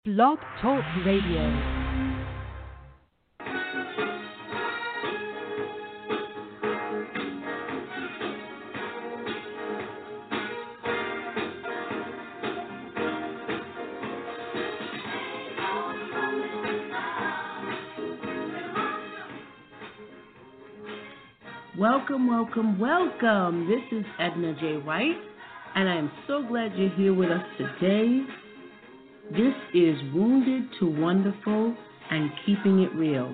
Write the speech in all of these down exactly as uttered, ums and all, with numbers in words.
Blog Talk Radio. Welcome, welcome, welcome. This is Edna J. White, and I am so glad you're here with us today. This is Wounded to Wonderful and Keeping It Real.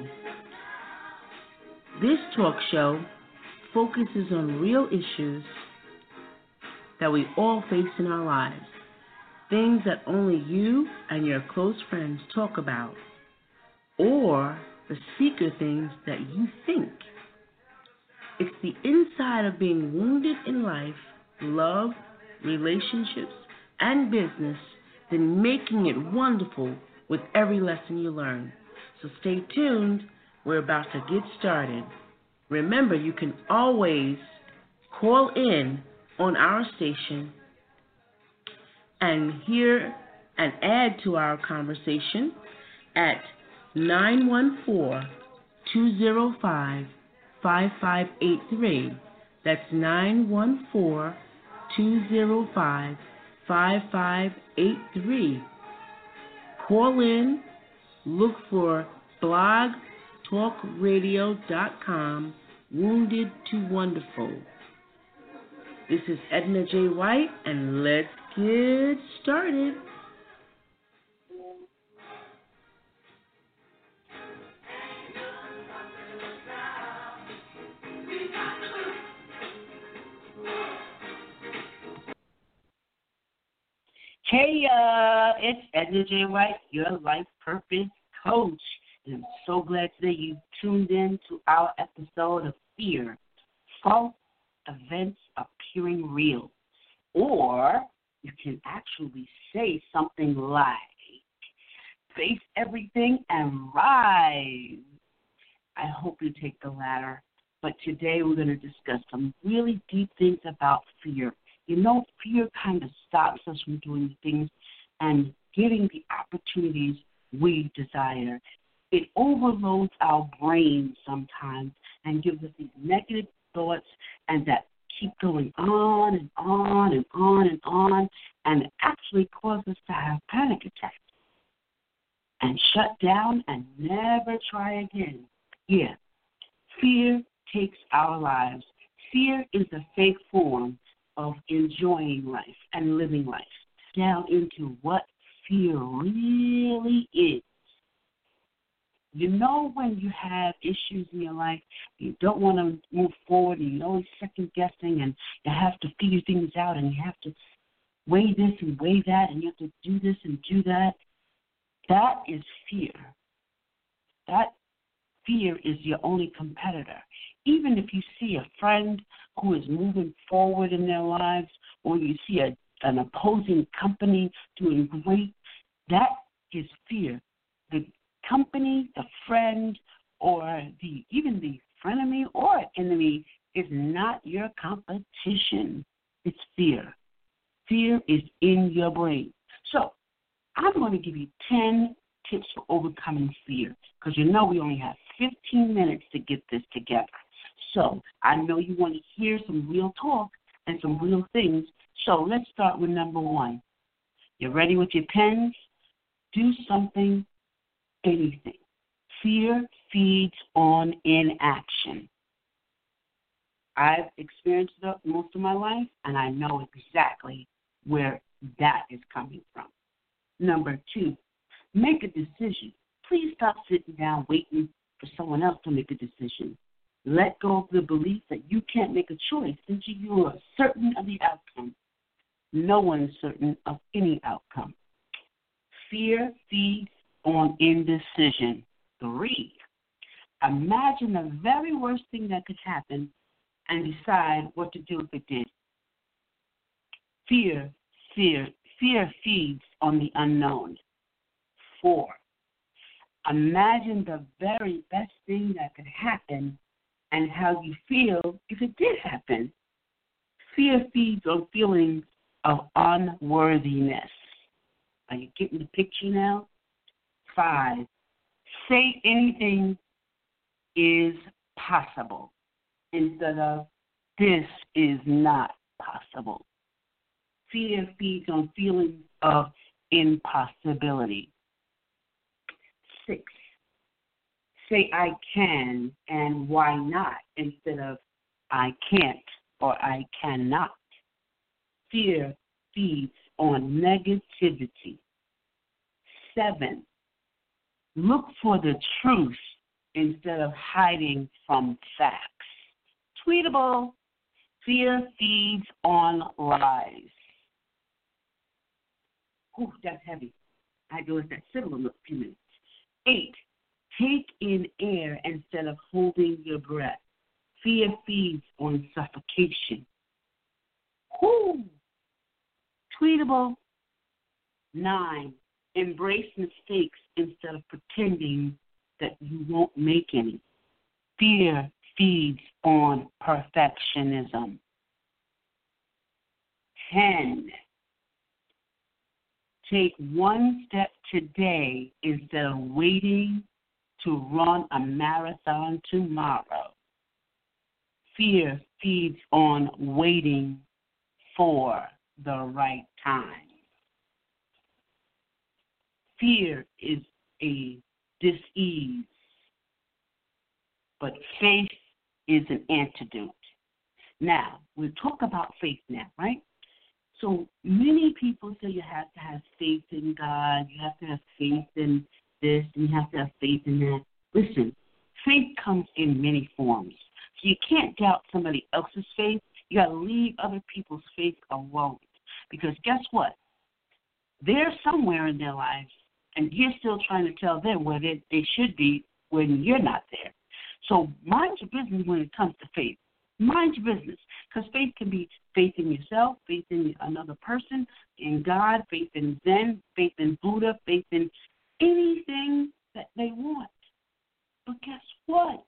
This talk show focuses on real issues that we all face in our lives, things that only you and your close friends talk about, or the secret things that you think. It's the inside of being wounded in life, love, relationships, and business, then making it wonderful with every lesson you learn. So stay tuned. We're about to get started. Remember, you can always call in on our station and hear and add to our conversation at nine one four, two zero five, five five eight three. That's nine one four, two zero five, five five eight three. Call in, look for blog talk radio dot com, Wounded to Wonderful. This is Edna J. White, and let's get started. Hey, uh, it's Edna J. White, your life purpose coach. And I'm so glad today you tuned in to our episode of Fear, False Events Appearing Real. Or you can actually say something like, face everything and rise. I hope you take the latter. But today we're going to discuss some really deep things about fear. You know, fear kind of stops us from doing things and getting the opportunities we desire. It overloads our brain sometimes and gives us these negative thoughts and that keep going on and on and on and on, and it actually causes us to have panic attacks and shut down and never try again. Yeah, fear takes our lives. Fear is a fake form of enjoying life and living life, down into what fear really is. You know, when you have issues in your life, you don't want to move forward, and you're always second guessing, and you have to figure things out, and you have to weigh this and weigh that, and you have to do this and do that. That is fear. That fear is your only competitor. Even if you see a friend who is moving forward in their lives, or you see a, an opposing company doing great, that is fear. The company, the friend, or the even the frenemy or enemy is not your competition. It's fear. Fear is in your brain. So I'm going to give you ten tips for overcoming fear, because you know we only have fifteen minutes to get this together. So I know you want to hear some real talk and some real things. So let's start with number one. You ready with your pens? Do something, anything. Fear feeds on inaction. I've experienced it most of my life, and I know exactly where that is coming from. Number two, make a decision. Please stop sitting down waiting for someone else to make a decision. Let go of the belief that you can't make a choice since you are certain of the outcome. No one is certain of any outcome. Fear feeds on indecision. Three, imagine the very worst thing that could happen and decide what to do if it did. Fear, fear, fear feeds on the unknown. Four, imagine the very best thing that could happen and how you feel if it did happen. Fear feeds on feelings of unworthiness. Are you getting the picture now? Five, say anything is possible instead of this is not possible. Fear feeds on feelings of impossibility. Six, say I can and why not instead of I can't or I cannot. Fear feeds on negativity. Seven, look for the truth instead of hiding from facts. Tweetable, fear feeds on lies. Ooh, that's heavy. I go with that civil in a few minutes. Eight, take in air instead of holding your breath. Fear feeds on suffocation. Whoo! Tweetable. Nine, embrace mistakes instead of pretending that you won't make any. Fear feeds on perfectionism. Ten, take one step today instead of waiting to run a marathon tomorrow. Fear feeds on waiting for the right time. Fear is a dis-ease, but faith is an antidote. Now, we'll talk about faith now, right? So many people say you have to have faith in God, you have to have faith in this, and you have to have faith in that. Listen, faith comes in many forms. So you can't doubt somebody else's faith. You got to leave other people's faith alone. Because guess what? They're somewhere in their lives, and you're still trying to tell them where they, they should be when you're not there. So mind your business when it comes to faith. Mind your business, because faith can be faith in yourself, faith in another person, in God, faith in Zen, faith in Buddha, faith in anything that they want. But guess what?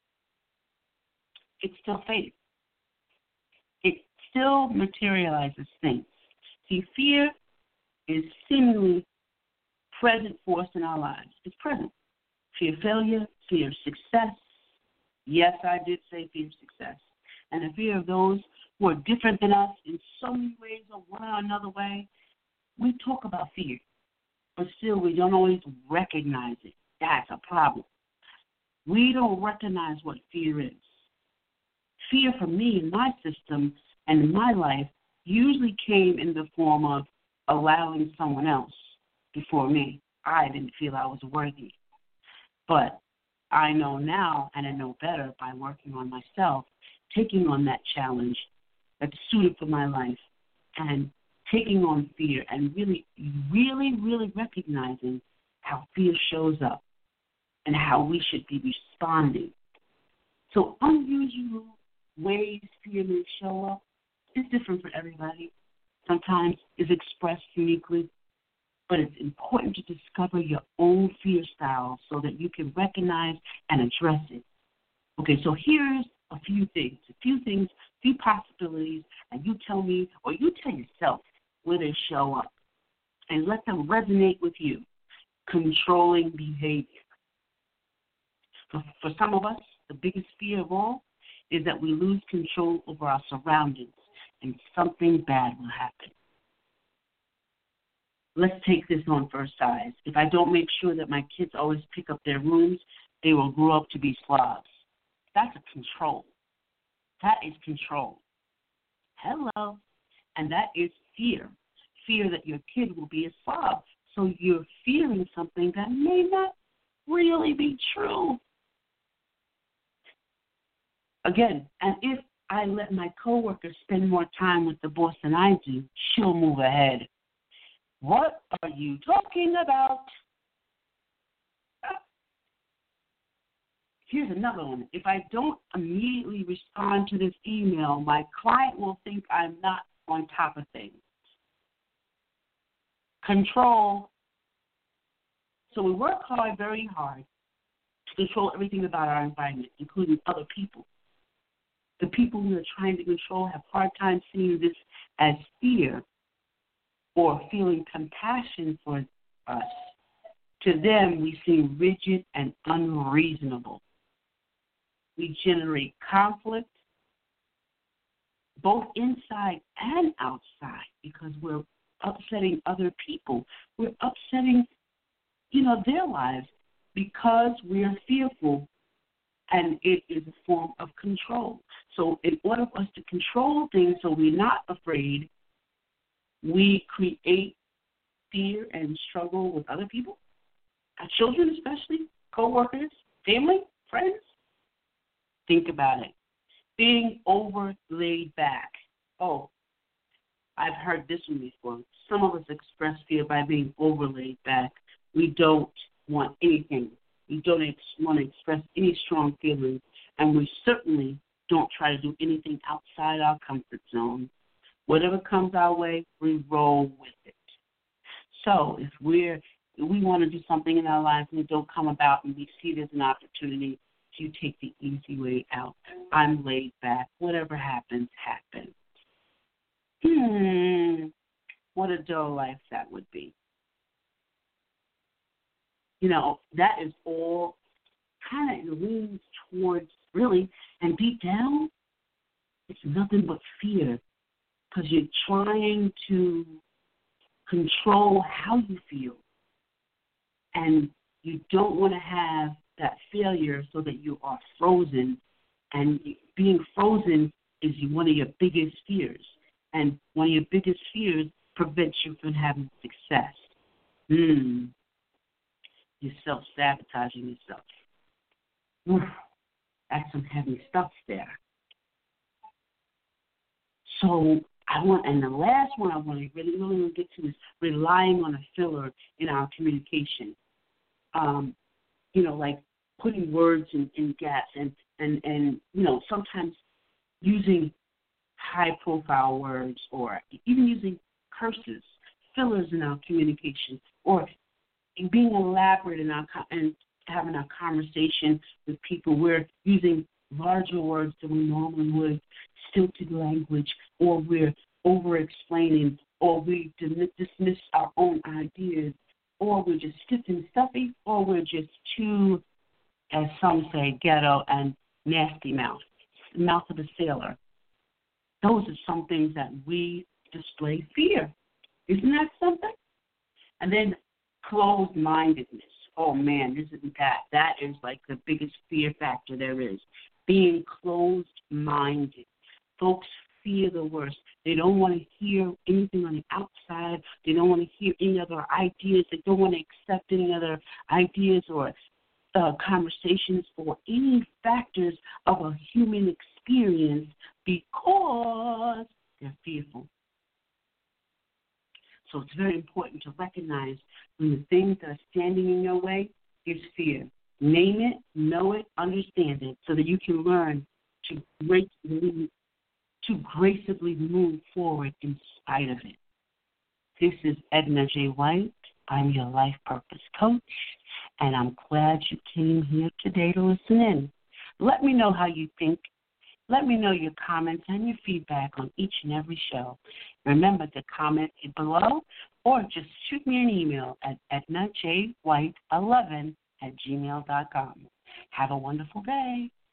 It's still faith. It still materializes things. See, fear is seemingly present force in our lives. It's present. Fear of failure, fear of success. Yes, I did say fear of success. And the fear of those who are different than us in so many ways or one or another way. We talk about fear, but still we don't always recognize it. That's a problem. We don't recognize what fear is. Fear for me in my system and in my life usually came in the form of allowing someone else before me. I didn't feel I was worthy. But I know now, and I know better by working on myself, taking on that challenge that's suited for my life and taking on fear and really, really, really recognizing how fear shows up and how we should be responding. So unusual ways fear may show up is different for everybody. Sometimes it's expressed uniquely, but it's important to discover your own fear style so that you can recognize and address it. Okay, so here's a few things, a few things, a few possibilities, and you tell me, or you tell yourself where they show up, and let them resonate with you. Controlling behavior. For, for some of us, the biggest fear of all is that we lose control over our surroundings, and something bad will happen. Let's take this on for size. If I don't make sure that my kids always pick up their rooms, they will grow up to be slobs. That's a control. That is control. Hello. And that is fear. Fear that your kid will be a slob. So you're fearing something that may not really be true. Again, and if I let my coworker spend more time with the boss than I do, she'll move ahead. What are you talking about? Here's another one. If I don't immediately respond to this email, my client will think I'm not on top of things. Control. So we work hard, very hard, to control everything about our environment, including other people. The people we are trying to control have a hard time seeing this as fear or feeling compassion for us To them, we seem rigid and unreasonable. We generate conflict, both inside and outside, because we're upsetting other people. We're upsetting, you know, their lives because we're fearful, and it is a form of control. So in order for us to control things so we're not afraid, we create fear and struggle with other people, our children especially, co-workers, family, friends. Think about it. Being over laid back. Oh, I've heard this one before. Some of us express fear by being over laid back. We don't want anything. We don't ex- want to express any strong feelings, and we certainly don't try to do anything outside our comfort zone. Whatever comes our way, we roll with it. So if we're if we want to do something in our lives and it don't come about and we see it as an opportunity, you take the easy way out. I'm laid back. Whatever happens, happens. Hmm, what a dull life that would be. You know, that is all kind of leans towards, really, and deep down, it's nothing but fear, because you're trying to control how you feel, and you don't want to have that failure so that you are frozen, and being frozen is one of your biggest fears, and one of your biggest fears prevents you from having success. Hmm. You're self-sabotaging yourself. Oof, that's some heavy stuff there. So I want, and the last one I want to really, really want to get to is relying on a filler in our communication. Um, you know, like putting words in, in gaps and, and, and, you know, sometimes using high-profile words or even using curses, fillers in our communication, or being elaborate in our and having a conversation with people. We're using larger words than we normally would, stilted language, or we're over-explaining, or we dismiss our own ideas, or we're just stiff and stuffy, or we're just too, as some say, ghetto and nasty mouth, the mouth of a sailor. Those are some things that we display fear. Isn't that something? And then closed-mindedness. Oh, man, this isn't that. That is like the biggest fear factor there is, being closed-minded. Folks fear the worst. They don't want to hear anything on the outside. They don't want to hear any other ideas. They don't want to accept any other ideas or uh, conversations or any factors of a human experience because they're fearful. So it's very important to recognize when the things that are standing in your way is fear. Name it, know it, understand it, so that you can learn to gracefully, to gracefully move forward in spite of it. This is Edna J. White. I'm your life purpose coach, and I'm glad you came here today to listen in. Let me know how you think. Let me know your comments and your feedback on each and every show. Remember to comment below or just shoot me an email at edna j white eleven at gmail dot com. Have a wonderful day.